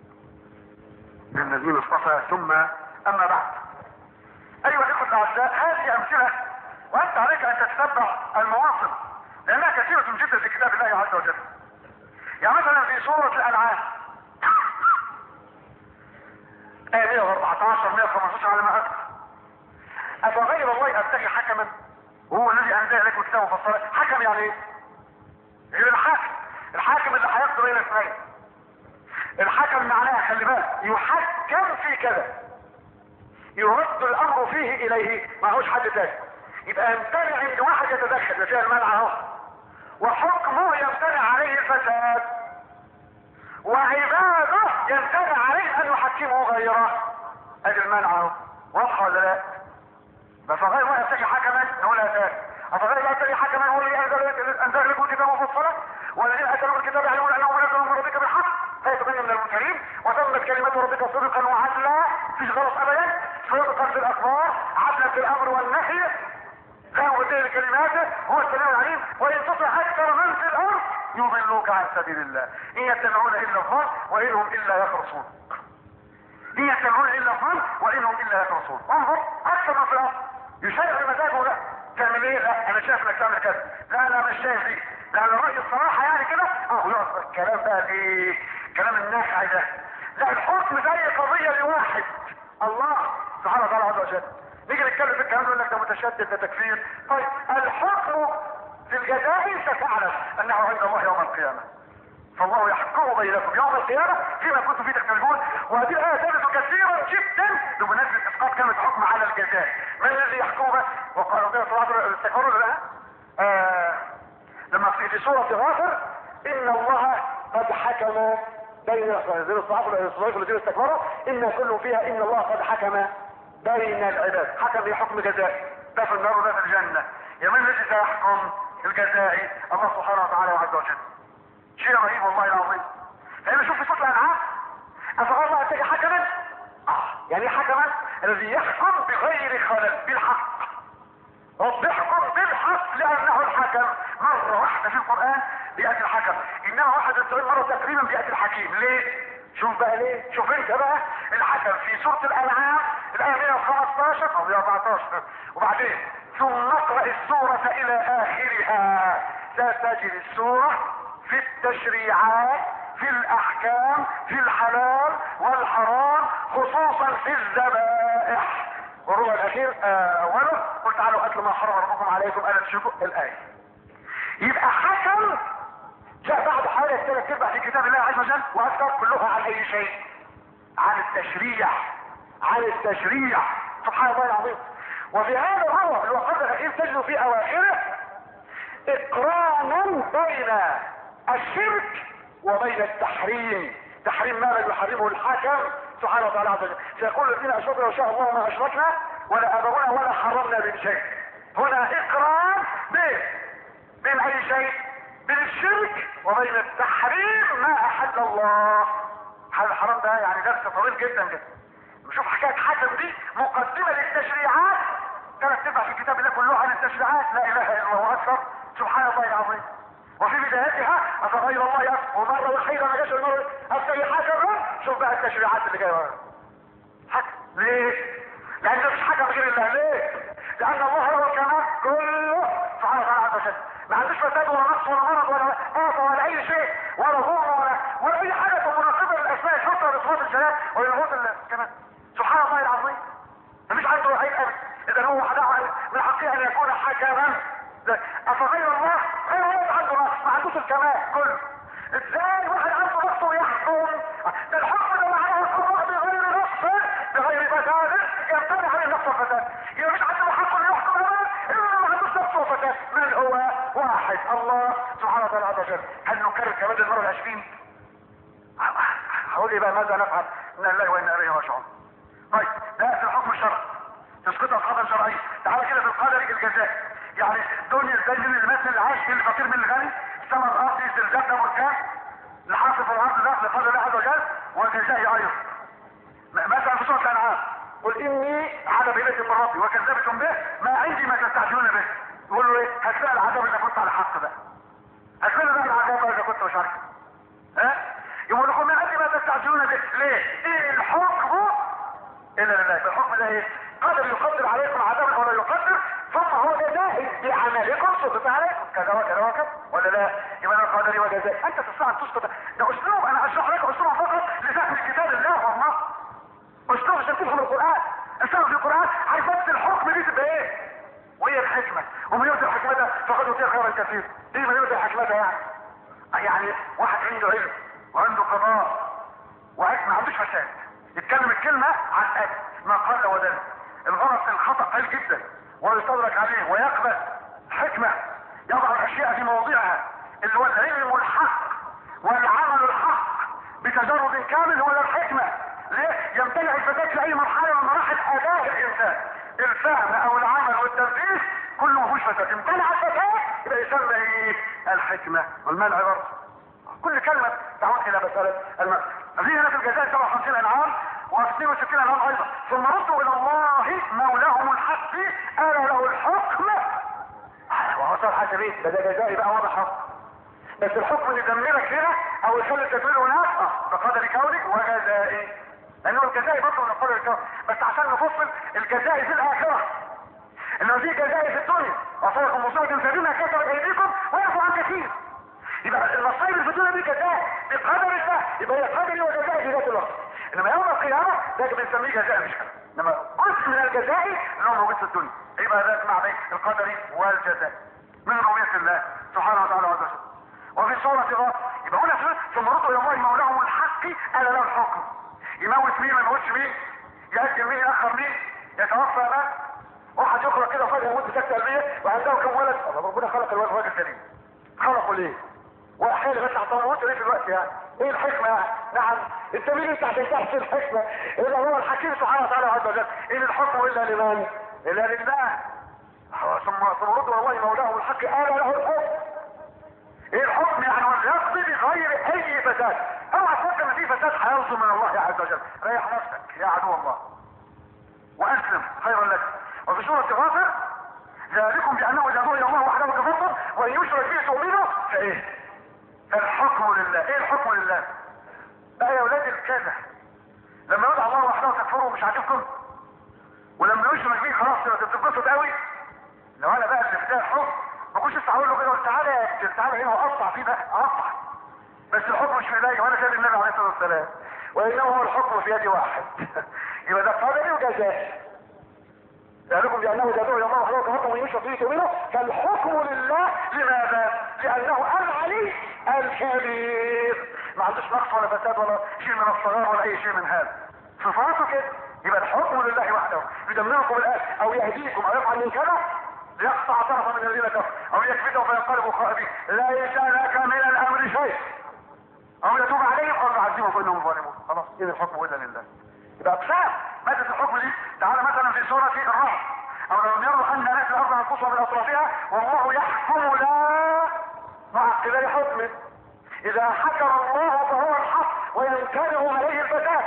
الذين اصطفى. ثم اما بعد، ايها الاخوه الاعزاء، هذه امثله وانت عليك ان تتبع المواطن لانها كثيره جدا في كتاب الله عز وجل. يعني مثلا في سوره الانعام آية 114 115 على ما اذكر، افغير الله ابتغي حكما وهو الذي انزل اليكم الكتاب مفصلا. حكم يعني ايه؟ غير الحاكم. الحاكم اللي هيقضي بين اثنين. الحكم معناها خلي بالك يحكم في كذا، يرد الامر فيه اليه، ما هوش حد تاني. يبقى يمتنع ان واحد يتدخل فيها المنع اهو، وحكمه يمتنع عليه الفساد، وعباده يمتنع عليه ان يحكمه غيره. ادي المنع اهو، واضحه ولا لا؟ فغير الله يبتغي حكما نقولها ثاني. افغير الله يبتغي حكما هو الذي انزل لكم الكتاب مفصلا والذين اتوا الكتاب يعلمون انه منزل من ربك بالحق فيتبين من المنكرين وتمت كلمه ربك صدقا وعدلا، مفيش غلط ابدا، صدقا في الاخبار عدلا في الامر والنهي، لا مبدل لكلماته هو السميع العليم. وان تطع اكثر من في الارض يضلوك عن سبيل الله ان يتبعون الا الظن وان هم الا يخرصون. ان يتبعون الا الظن وان هم الا يخرصون. انظر اكثر من في الارض يشيع بمزاجه. لا تعمل ايه؟ لا انا شايف انك تعمل كذا، لا انا مش شايف دي، لا انا رايي الصراحه يعني كده. يقعد الكلام بقى ايه؟ كلام الناخع ده. لا الحكم زي قضيه لواحد الله سبحانه وتعالى عز وجل. نيجي نتكلم في الكلام يقول لك ده متشدد ده تكفير. طيب الحكم في الجزاء ستعلم انه عند الله يوم القيامه، فالله يحكم بينكم يوم القيامه فيما كنتم فيه تختلفون. وهذه الايه ثابته كثيرا جدا بمناسبه اسقاط كلمه حكم على الجزاء. من الذي يحكم بس؟ وقال ربنا صلى استكبروا لا لما في سوره غافر ان الله قد حكم بين الصحابه الذين استكبروا ان كل فيها ان الله قد حكم بين العباد. حكم بحكم جزائي، ده في النار وده في الجنه. يا من الذي سيحكم الجزائي؟ الله سبحانه وتعالى عز وجل. شيء رهيب والله العظيم. لان شوف في سوره الانعام افغير الله يبتغي حكما، يعني حكما الذي يحكم بغير خلل بالحق. رب يحكم بالحق لانه الحكم. مره واحده في القران بياتي الحكم، انما 91 مره تقريبا بياتي الحكيم. ليه؟ شوف بقى ليه؟ شوف انت بقى الحكم في سوره الانعام الايه 115 او 114 وبعدين ثم اقرا السوره الى اخرها ستجد السوره في التشريعات في الاحكام في الحلال والحرام خصوصا في الذبائح. والربع الاخير اوله قل تعالوا اتلوا ما حرم ربكم عليكم الا تشركوا الايه. يبقى حكم جاء بعد حوالي 3/4 في كتاب الله عز وجل واكثر كلها عن اي شيء؟ عن التشريع. عن التشريع سبحان الله العظيم. وفي هذا الربع الوقت الاخير تجد في اواخره اقرانا بين الشرك وبين التحريم. تحريم ما لا يحرمه الحاكم سبحانه وتعالى عز وجل. سيقول الذين اشركوا لو شاء الله ما اشركنا ولا ابونا ولا حرمنا من شيء. هنا اقران بين اي شيء؟ بين الشرك وبين التحريم ما احل الله. حل الحرام ده يعني درس طويل جدا جدا، شوف حكاية حاتم دي مقدمة للتشريعات، 3/4 في كتاب الله كله عن التشريعات، لا اله الا الله اكبر، سبحان الله العظيم. وفي بدايتها افغير الله ومرة وحيدة ما جاش المرة السيحات الرب. شوف بقى التشريعات اللي جايه ورا. حتى ليه؟ لان مفيش حاجة غير الله. ليه؟ لان الله هو الكمال كله سبحانه وتعالى عز وجل، ما عندوش فساد ولا نقص ولا مرض ولا آفة ولا اي شيء ولا ظلم ولا اي حاجة مناسبة للاسماء الحسنى ولصفات الجلال وللغوث الكمال، سبحان الله العظيم. مفيش عنده عيب ابدا. اذا هو وحده من حقه ان يكون حكما. افغير الله غير واحد عنده نقص، ما عندوش الكمال كله. ازاي واحد عنده نقص ويحكم؟ ده الحكم ده معناه الحكم بغير نقص بغير فساد يمتنع عن النقص والفساد. يبقى مش عنده حق انه يحكم ابدا الا ما عندوش نقص وفساد. من هو؟ واحد، الله سبحانه وتعالى عز وجل. هل نكرر كمان المره 20؟ هقول ايه بقى؟ ماذا نفعل؟ ان الله وانا اليه راجعون. طيب ده في الحكم الشرعي تسقط القدر شرعي. تعالى كده في القدر الجزاء. يعني الدنيا زي المثل اللي عايش فيه الفقير من الغني، السماء الارض زلزال ده بركان لحاصل في الارض ده لقدر الله عز وجل والجزاء ايضا. مثلا في سوره الانعام قل اني عذب اليكم من ربي وكذبتم به ما عندي ما تستعجلون به. يقول له ايه؟ هتلاقي العذاب اللي كنت على حق بقى، هتلاقي بقى العذاب اللي كنت مش عارف. يقول لكم ما عندي ما تستعجلون به. ليه؟ ايه الحكم الا لله. الحكم ده ايه؟ قدر يقدر عليكم عذابا او لا يقدر، ثم هو جزاء بعملكم سقط عليكم كذا وكذا وكذا، ولا لا؟ يبقى ده قدري وجزاء. انت تستطيع ان تسقط. ده اسلوب، انا اشرح لك اسلوب فقط لفهم كتاب الله والله. اسلوب عشان تفهم القران. اسلوب في القران عارف بس الحكم دي تبقى ايه؟ وهي الحكمه. ومن يؤتي الحكمه فقد اوتي خيرا كثير. ايه من يؤتي الحكمه يعني؟ يعني واحد عنده علم وعنده قضاء وعلم ما عندوش فساد، يتكلم الكلمه عن اب ما قال ودل. الغلط الخطا قليل جدا ويستدرك عليه ويقبل حكمه، يضع الاشياء في مواضعها اللي هو العلم الحق والعمل الحق بتجرد كامل هو الحكمه. ليه؟ يمتنع الفساد في اي مرحله من مراحل اداء الانسان، الفهم او العمل والتنفيذ كله ما فيهوش فساد. امتنع الفساد يبقى يسمى ايه؟ الحكمه. والمنع برضه كل كلمه تعود الى مساله المنع. في هنا في الجزائر 57 انعام و62 انعام ايضا. ثم ردوا الى الله مولاهم الحق الا له الحكم وهو صار حسبين. ده جزائي بقى واضح، بس الحكم اللي يدمرك هنا او يخلي التدمير هناك بقدر كونك وجزائي، لانه الجزائي برضه من قدر الكون. بس عشان نفصل الجزائي في الاخره، انه في جزائي في الدنيا وصلكم مصيبه فبما كسبت ايديكم ويعفو عن كثير. يبقى المصايب اللي في الدنيا دي جزاء بقدر الله، يبقى هي قدري وجزائي في ذات الوقت. انما يوم القيامه ده بنسميه جزاء مش كده، انما جزء من الجزاء اللي هو موجود في الدنيا. يبقى ده اسمع بين القدري والجزاء من رؤيه الله سبحانه وتعالى عز وجل. وفي سوره غافر يبقى هنا ثم ردوا الى الله مولاهم الحق الا له الحكم. يموت مين ما يموتش مين، يأجل مين يأخر مين، يتوفى من. واحد يخرج كده فجأة يموت بسكتة قلبية وعنده كم ولد. ربنا خلق الولد راجل سليم، خلقه ليه؟ واحيانا بس هتموت ليه في الوقت يعني؟ ايه الحكمة يعني؟ نعم انت مين انت عشان تحسن الحكمة؟ اذا هو الحكيم سبحانه وتعالى عز وجل. ان الحكم الا لمن؟ الا لله. ثم ردوا الله مولاهم الحق الا له الحكم. ايه الحكم يعني؟ واليقضي بغير اي فساد. اوعى تفكر ان في فساد هيوصل من الله عز وجل. ريح نفسك يا عدو الله واسلم خيرا لك. وفي سورة غافر ذلكم بانه اذا دعي الله وحده كفرتم وان يشرك به تؤمنوا فايه؟ الحكم لله. ايه الحكم لله؟ بقى يا اولاد الكذا لما يدعى الله وحده تكفروا مش عاجبكم، ولما يشرك به خلاص تتبسط قوي. لو انا بقى اللي بتاع الحكم ما كنتش اقول له كده تعالى يا ابني تعالى هنا واقطع فيه بقى اقطع، بس الحكم مش في ايدي وانا كان النبي عليه الصلاه والسلام وانما هو الحكم في يد واحد. يبقى ده قدري وجزائي. ذلكم بانه اذا دعي الله وحده كفرتم وان يشرك به تؤمنوا فالحكم لله. لماذا؟ لانه العلي الكبير ما عندوش نقص ولا فساد ولا شيء من الصغار ولا اي شيء من هذا، صفاته كده. يبقى الحكم لله وحده. يدمركم الان او يهديكم او يفعل من كذا ليقطع طرفا من الذين كفروا او يكبتهم فينقلبوا خائبين. ليس لك من الامر شيء او يتوب عليهم او يعذبهم فانهم ظالمون. خلاص اذا الحكم الا لله. يبقى اقسام ماده الحكم دي. تعالى مثلا في سوره الرعد او لم يروا ان ناس الارض انفسها من اطرافها والله يحكم لا مع قبل حكمه. اذا حكم الله فهو الحق وينكره عليه الفساد.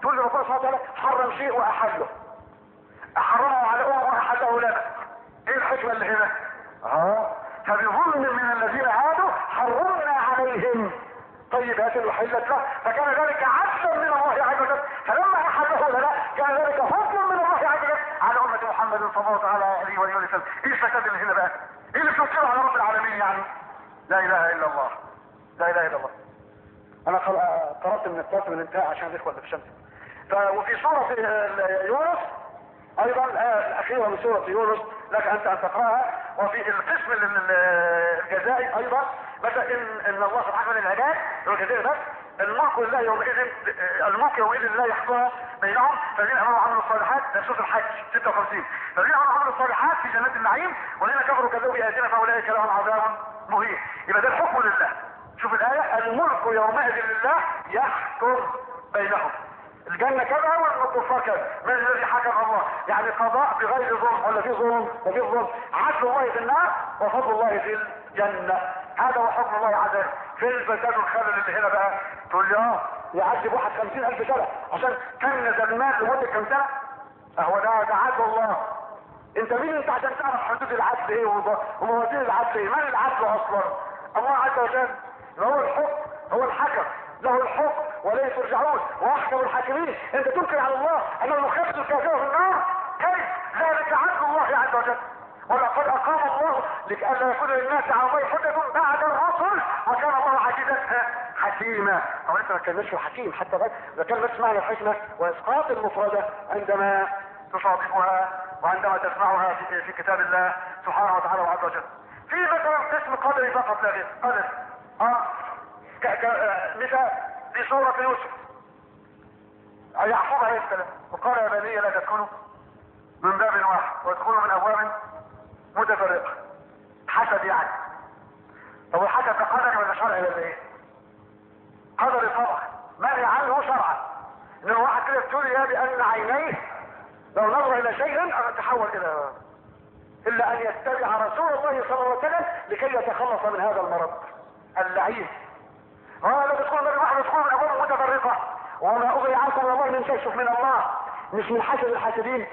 تقول لي ربنا سبحانه وتعالى حرم شيء واحله، احرمه على واحله لنا، ايه الحكمه اللي هنا؟ فبظلم من الذين عادوا حرمنا عليهم طيبات وحلت له، فكان ذلك عدلا من الله عز وجل، فلما احله لنا كان ذلك فضلا من الله عز وجل على امه محمد صلى الله عليه وسلم. ايه الفساد اللي هنا بقى؟ ايه اللي بتنكره على رب العالمين يعني؟ لا اله الا الله، لا اله الا الله. انا قرأت من الانتهاء عشان الاخوه اللي في الشمس. وفي سورة يونس ايضا الاخيرة من سورة يونس لك انت ان تقرأها، وفي القسم الجزائي ايضا مثلا ان الله سبحانه العباد والجزائر بس الملك لله يومئذ، الملك يومئذ لا يحكمها بينهم، فالذين امنوا وعملوا الصالحات، ده سورة الحج 56، فالذين امنوا وعملوا الصالحات في جنات النعيم والذين كفروا كذبوا بآياتنا فاولئك لهم عذاب مهين. يبقى ده الحكم لله. شوف الآية، الملك يومئذ لله يحكم بينهم، الجنة كذا والكفار كذا، من الذي حكم؟ الله. يعني قضاء بغير ظلم، ولا في ظلم؟ وفي ظلم. عدل الله في النار وفضل الله في الجنة، هذا هو حكم الله عز وجل. في الفساد والخلل اللي هنا بقى تقول لي يعذب واحد 50,000 سنة عشان كنز المال لمدة كم سنة؟ اهو ده عدل الله. انت مين انت عشان تعرف حدود العدل ايه وموازين العدل ايه؟ من العدل اصلا؟ الله عز وجل. هو الحكم، هو الحكم، له الحكم ولا ترجعون واحكم الحاكمين. انت تنكر على الله انه يخفض الكافر في النار، كيف؟ ذلك عدل الله عز وجل. ولقد اقام الله لئلا يكون للناس على الله حجة بعد الرسل وكان الله عزيزا حكيما. او انت ما تكلمش في حكيم حتى بس، ده كلمة معنى الحكمة واسقاط المفردة عندما تصادقها وعندما تسمعها في كتاب الله سبحانه وتعالى وعز وجل. في مثلا قسم قدري فقط لا غير، قدر مثال في سورة يوسف يعقوب عليه السلام وقال يا بني لا تدخلوا من باب واحد وادخلوا من ابواب متفرقة. حسد يعني. طب الحسد ده قدر ولا شرع ولا ايه؟ قدر طبعا، منهي عنه شرعا. ان الواحد كده ابتلي بان عينيه لو نظر الى شيء تحول الى الا ان يتبع رسول الله صلى الله عليه وسلم لكي يتخلص من هذا المرض اللعين. لا تدخلوا من واحد يدخلوا من ابواب متفرقة وما اغني عنكم والله من شيء. شوف من الله مش من حسد الحاسدين،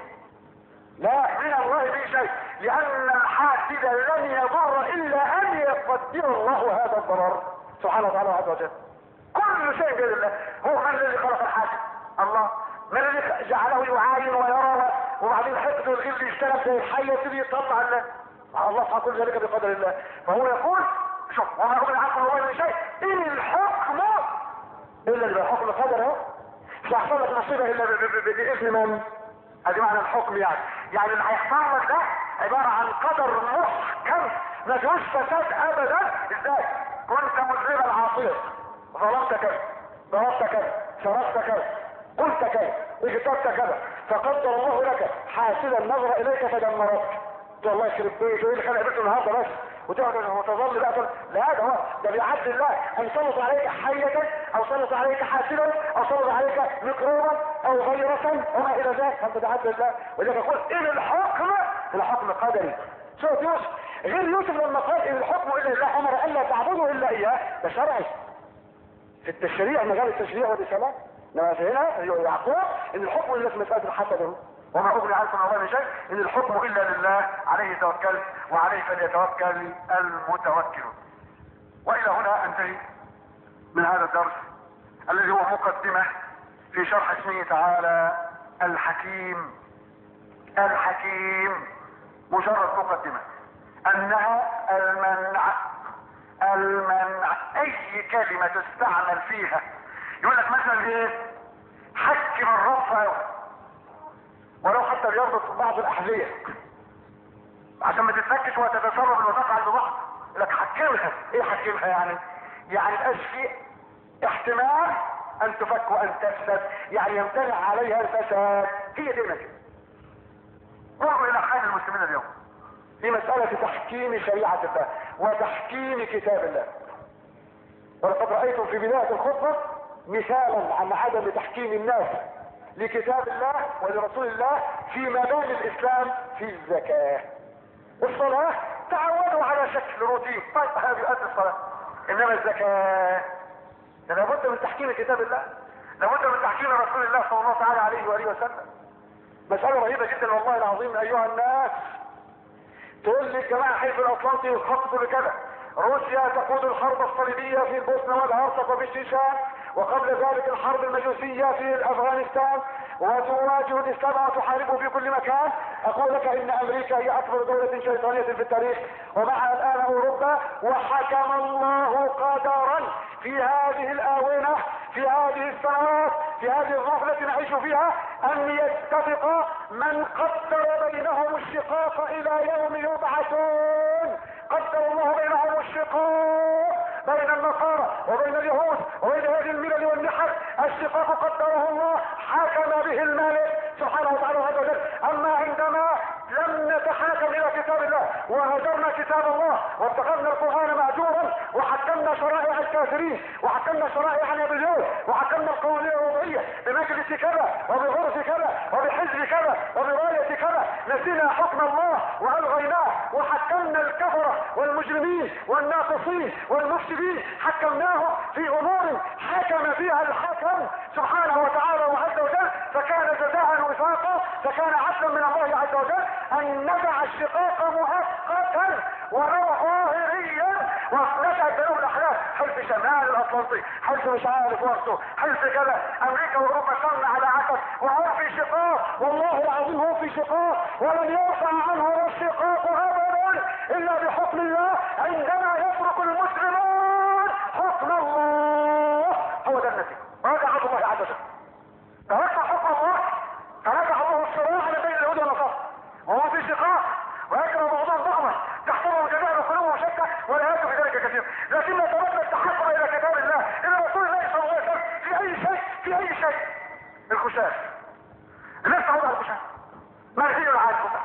لا من الله من شيء، لان الحاسد لن يضر الا ان يقدر الله هذا الضرر سبحانه وتعالى عز وجل. كل شيء بيد الله. هو من الذي خلق الحاسد؟ الله. من الذي جعله يعاين ويرى وبعدين حقد والغل يشتغل زي الحية تبي يطلع الله سبحانه كل ذلك بقدر الله. فهو يقول شوف وما اغني عنكم والله من شيء ان الحكم الا بالحكم قدر اهو، مش هيحصل لك نصيبه الا باذن من؟ ادي معنى الحكم يعني اللي هيحصل لك ده عباره عن قدر محكم ما فيهوش فساد ابدا. ازاي؟ كنت مذنبا عاصيا ظلمت كذا ضربت كذا شربت كذا قلت كذا اجتبت كذا فقدر الله لك حاسدا نظر اليك فدمرك. الله يخرب بيته ايه اللي خلق بيته النهارده بس وتقعد وتظل بقى لا ده بيعدل الله ان سلط عليك حية او سلط عليك حاسدا او سلط عليك ميكروبا او فيروسا وما الى ذلك فانت بيعدل الله. ولذلك يقول ان الحكم قدري. سورة يوسف غير يوسف لما قال ان الحكم الا لله امر الا تعبدوا الا اياه، ده شرعي في التشريع مجال التشريع والرسالة. انما هنا يعقوب ان الحكم الا في مسألة الحسد وما اغني عنكم الله من شيء ان الحكم الا لله عليه توكلت وعليه فليتوكل المتوكلون. والى هنا انتهي من هذا الدرس الذي هو مقدمة في شرح اسمه تعالى الحكيم. الحكيم مجرد مقدمة انها المنع اي كلمة تستعمل فيها. يقول لك مثلا ايه؟ حكم الرب ولو حتى بيربط بعض الاحذية عشان ما تتفكش وتتسرب وتقع لبعض. يقول لك حكمها. ايه حكمها يعني؟ يعني مبقاش في احتمال ان تفك وان تفسد، يعني يمتنع عليها الفساد. هي دي كده. انظروا الى حال المسلمين اليوم في مسألة تحكيم شريعة الله وتحكيم كتاب الله. ولقد رأيتم في بداية الخطبة مثالا عن عدم تحكيم الناس لكتاب الله ولرسول الله في مباني الاسلام في الزكاة والصلاة. تعودوا على شكل روتين، طيب هذه يؤدي الصلاة. انما الزكاة لابد من تحكيم كتاب الله. لابد من تحكيم رسول الله صلى الله تعالى عليه واله وسلم. مسألة رهيبة جدا والله العظيم ايها الناس. تقول لي الجماعة حزب الاطلنطي يخططوا بكذا، روسيا تقود الحرب الصليبية في البوسنة والهرسك وفي الشيشان، وقبل ذلك الحرب المجوسية في افغانستان، وتواجه الاسلام وتحاربه في كل مكان. اقول لك ان امريكا هي اكبر دولة شيطانية في التاريخ، ومعها الان اوروبا، وحكم الله قدرا في هذه الاونة، في هذه السنوات، في هذه الظروف التي نعيش فيها، ان يتفق من قدر بينهم الشقاق الى يوم يبعثون. قدر الله بينهم الشقاق بين النصارى وبين اليهود وبين هذه الملل والنحل. الشقاق قدره الله، حكم به الملك سبحانه وتعالى عز وجل. اما عندما لم نتحاكم الى كتاب الله وهجرنا كتاب الله واتخذنا القرآن مهجورا، وحكمنا شرائع الكافرين، وحكمنا شرائع اليهود، وحكمنا القوانين الوضعية بمجلس كذا وبغرف كذا وبحزب كذا وبراية كذا، نسينا حكم الله والغيناه، وحكمنا الكفرة والمجرمين والناقصين والمفسدين، حكمناهم في امور حكم فيها الحكم سبحانه وتعالى وعز وجل، فكان جزاء وفاقا، فكان عدلا من الله عز وجل ان ندع الشقاق مؤقتا ولو ظاهريا، ونشأت بينهم الاحداث، حلف شمال الاطلنطي، حلف مش عارف وقته، حلف كذا، امريكا واوروبا صرنا على عكس، وهم في شقاق، والله العظيم هم في شقاق، ولن يرفع عنهم الشقاق ابدا الا بحكم الله. عندما يترك المسلمون حكم الله، هو ده النتيجه، وهذا عدل الله عز وجل. ترك حكم الله، ترك الله الصراع بين اليهود والنصارى، وهو في شقاق، ويجرى موضوع ضخمه تحتمل جميع القلوب وشتى، ولا يجب في ذلك كثير، لكن نتمنى التحكم الى كتاب الله، الى رسول الله صلى الله عليه وسلم في اي شيء، في اي شيء. الخشاف، الناس تعود على الخشاف، ما هي على الخشاف؟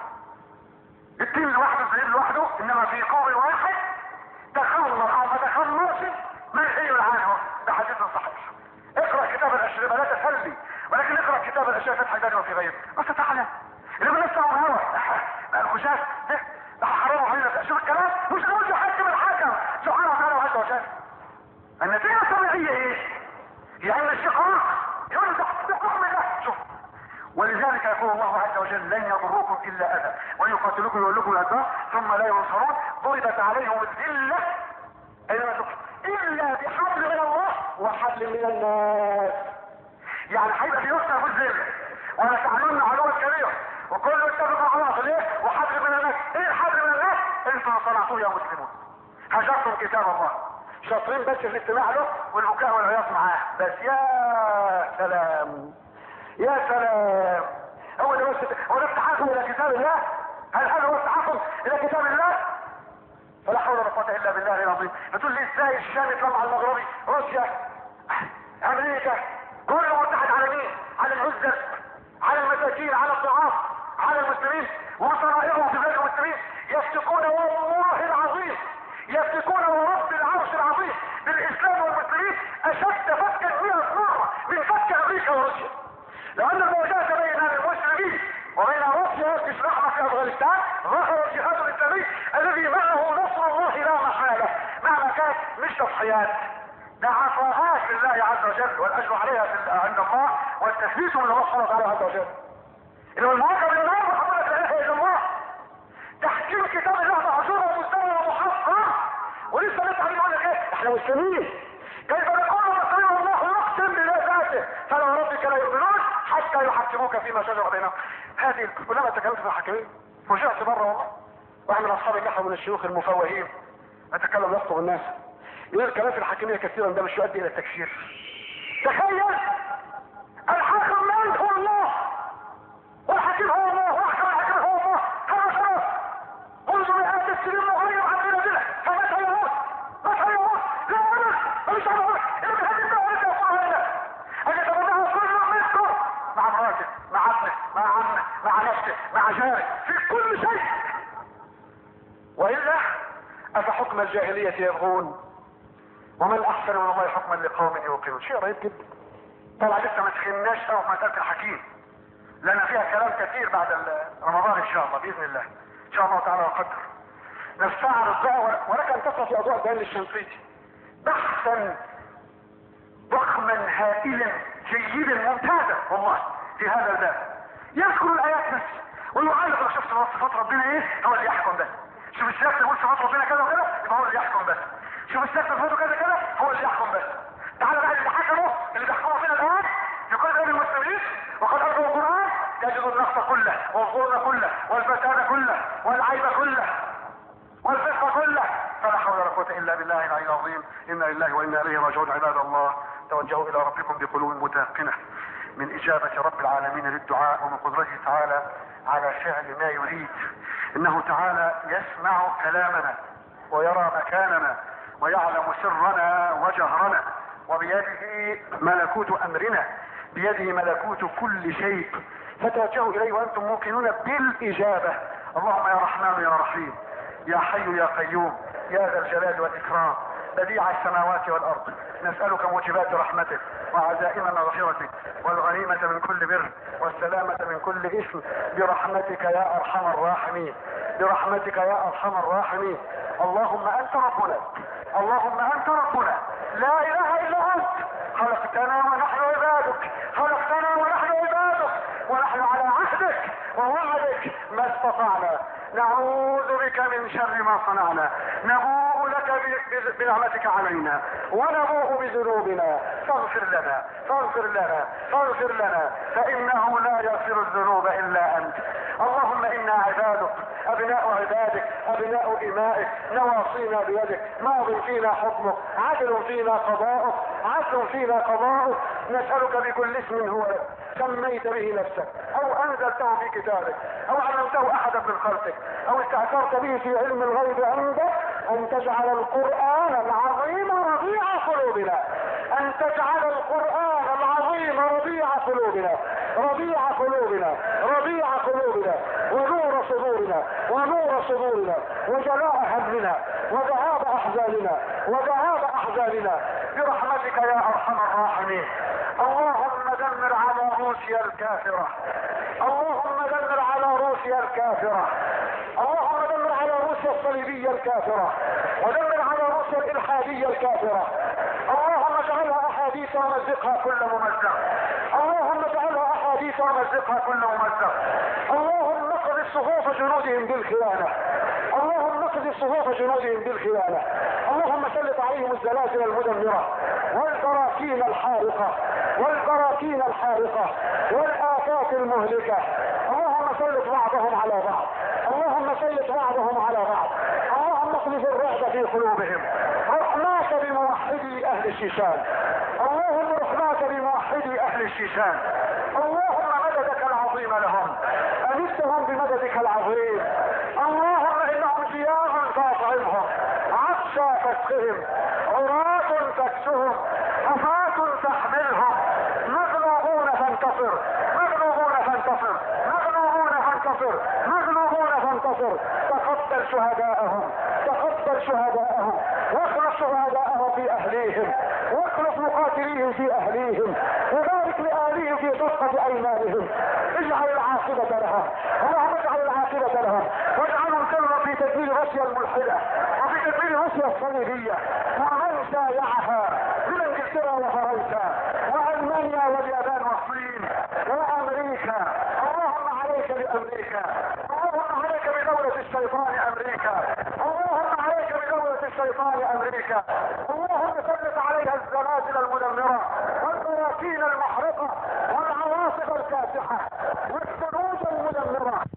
الدين لوحده الدين لوحده، انما في قول واحد تخمر او ما تخمرش منهي عنه، ده حديث صحيح. اقرا كتاب الاشربه، لا تسلي، ولكن اقرا كتاب الاشياء فتح الباري وفي غيره، بس تعالى اللي بنفسه الهوى الخشاف ده حرام علينا. شوف الكلام، مش نقول يحكم الحكم سبحانه وتعالى وعز وجل. النتيجه الطبيعيه ايه؟ يعني الشقاق ينزح بحكم الله. شوف، ولذلك يقول الله عز وجل لن يضروكم الا اذى ويقاتلوكم ويولوكم الادبار ثم لا ينصرون، ضربت عليهم الذله اينما تكن الا بحبل من الله وحبل من الناس. يعني هيبقى في نصر في الذله، ونتعلمنا علوم كبيره، وكل اتفق على اصله، وحبل من الناس. ايه الحبل من الناس؟ انتم صنعتوه يا مسلمون، هجرتم كتاب الله، شاطرين بس في الاستماع له والبكاء والعياط معاه بس. يا سلام يا سلام، هو ده بس، هو ده التحاكم الى كتاب الله؟ هل هذا هو التحاكم الى كتاب الله؟ فلا حول ولا قوه الا بالله العظيم. بتقول لي ازاي الشام يطلع على المغربي، روسيا، امريكا، كله متحد على مين؟ على العزة، على المساكين، على الضعاف، على المسلمين، وصنائعهم في بلاد المسلمين يفتكون والله العظيم، يفتكون ورب العرش العظيم بالاسلام والمسلمين اشد فكا 100 مرة من فك امريكا وروسيا. لان المواجهة بين المسلمين وبين روسيا في الرحمة في افغانستان ظهر الجهاد الاسلامي الذي معه نصر الله لا محالة، مهما كانت مش تضحيات، ده عطاءات لله عز وجل، والاجر عليها عند الله، والتثبيت من الله سبحانه وتعالى عز وجل. انما المواجهة بالنار محمد لا اله الا الله، تحكيم كتاب الله مهجور ومستوى ومحصر، ولسه نسأل يقول لك ايه؟ احنا مسلمين، كيف نكون مسلمين والله يقسم بذاته فلا ربك لا يؤمنون حتى يحكموك فيما شجر بينهم. هذه كلما تكلمت في الحكمين فوجئت مره والله، واحد من اصحاب النحو من الشيوخ المفوهين اتكلم يخطب الناس، يقول الكلام في الحكميه كثيرا ده مش يؤدي الى التكفير. تخيل الحاكم من هو الله، والحكيم هو الله، واحكم الحكيم هو الله، هذا شرف منذ مئات السنين مغير عن بلادنا، فمتى يموت؟ متى يموت؟ لا يموت، مش هيموت الا بهذه الدعوه التي يقولها لنا ان يتبناه كل منكم، مع مراته، مع ابنه، مع عمه، مع نفسه، مع جاره، في كل شيء. والا افحكم الجاهليه يبغون ومن احسن من الله حكما لقوم يوقنون. شيء رهيب جدا. طبعا لسه ما دخلناش قوي في مساله الحكيم، لان فيها كلام كثير بعد رمضان ان شاء الله باذن الله، ان شاء الله تعالى وقدر. نستعرض بقى ولك ان تقرا في اضواء البيان للشنقيطي بحثا ضخما هائلا جيدا جيد ممتازة والله في هذا الباب. يذكر الآيات بس ويعلق. لو شفت صفات ربنا ايه هو اللي يحكم بس. شوف السياق تقول صفات ربنا كذا وكذا يبقى هو اللي يحكم بس. شوف السياق صفاته كذا كذا هو اللي يحكم بس. تعالى بقى اللي حكموا اللي بيحكموا فينا الآن في كل غير المسلمين وقد ألقوا القرآن يجدوا النقص كله والظلم كله والفساد كله والعيب كله والفسق كله. فلا حول ولا قوة إلا بالله العلي العظيم. إنا لله وإنا إليه راجعون. عباد الله توجهوا إلى ربكم بقلوب متيقنة من إجابة رب العالمين للدعاء ومن قدرته تعالى على فعل ما يريد. إنه تعالى يسمع كلامنا ويرى مكاننا ويعلم سرنا وجهرنا وبيده ملكوت أمرنا بيده ملكوت كل شيء. فتوجهوا إليه وأنتم موقنون بالإجابة. اللهم يا رحمن يا رحيم يا حي يا قيوم يا ذا الجلال والإكرام بديع السماوات والأرض نسألك موجبات رحمتك وعزائم مغفرتك والغنيمة من كل بر والسلامة من كل إثم برحمتك يا أرحم الراحمين برحمتك يا أرحم الراحمين. اللهم أنت ربنا اللهم أنت ربنا لا إله إلا أنت خلقتنا ونحن عبادك خلقتنا ونحن عبادك ونحن على عهدك ووعدك ما استطعنا نعوذ بك من شر ما صنعنا نبوء لك بنعمتك علينا ونبوء بذنوبنا فاغفر لنا فاغفر لنا فاغفر لنا فإنه لا يغفر الذنوب إلا أنت. اللهم إنا عبادك أبناء عبادك أبناء إمائك نواصينا بيدك ماض فينا حكمك عدل فينا قضاؤك عدل فينا قضاؤك. نسألك بكل اسم هو لك سميت به نفسك أو أنزلته في كتابك أو علمته أحدا من خلقك أو استأثرت به في علم الغيب عندك أن تجعل القرآن العظيم ربيع قلوبنا أن تجعل القرآن العظيم ربيع قلوبنا ربيع قلوبنا ربيع قلوبنا ونور صدورنا ونور صدورنا وجلاء همنا وذهاب أحزاننا وذهاب أحزاننا برحمتك يا أرحم الراحمين. اللهم دمر على روسيا الكافرة اللهم دمر على روسيا الكافرة اللهم دمر على روسيا الصليبية الكافرة ودمر على روسيا الإلحادية الكافرة. اللهم اجعلها أحاديث ومزقها كل ممزق اللهم اجعلها أحاديث ومزقها كل ممزق. اللهم نقض صفوف جنودهم بالخيانة اللهم نقض صفوف جنودهم بالخيانة. اللهم سلط عليهم الزلازل المدمرة والبراكين الحارقة والبراكين الحارقة والآفات المهلكة. اللهم سلط بعضهم على بعض اللهم سلط بعضهم على بعض. اللهم اخلف الرعب في قلوبهم. رحماك بموحدي أهل الشيشان اللهم رحماك بموحدي أهل الشيشان. اللهم مددك العظيم لهم أمدهم بمددك العظيم. اللهم إنهم جياع فاطعمهم عطشى فاسقهم عراة تكسهم حفاة تحملهم مغلوبون فانتصر مغلوبون فانتصر مغلوبون فانتصر مغلوبون فانتصر. تقبل شهداءهم تقبل شهداءهم واخلص شهداءهم في أهليهم واخلص مقاتليهم في أهليهم وبارك لآلهم في صفقة أيمانهم. اجعل العاقبة لهم اللهم اجعل العاقبة لهم واجعلهم سببا في تدمير روسيا الملحدة وفي تدمير روسيا الصليبية ومن سايعها من انجلترا وفرنسا وألمانيا واليابان والصين وأمريكا. اللهم عليك بأمريكا اللهم عليك بدولة الشيطان أمريكا اللهم عليك بدولة الشيطان أمريكا. اللهم سلط عليها الزلازل المدمرة والبراكين المحرقة والعواصف الكاسحة والثلوج المدمرة.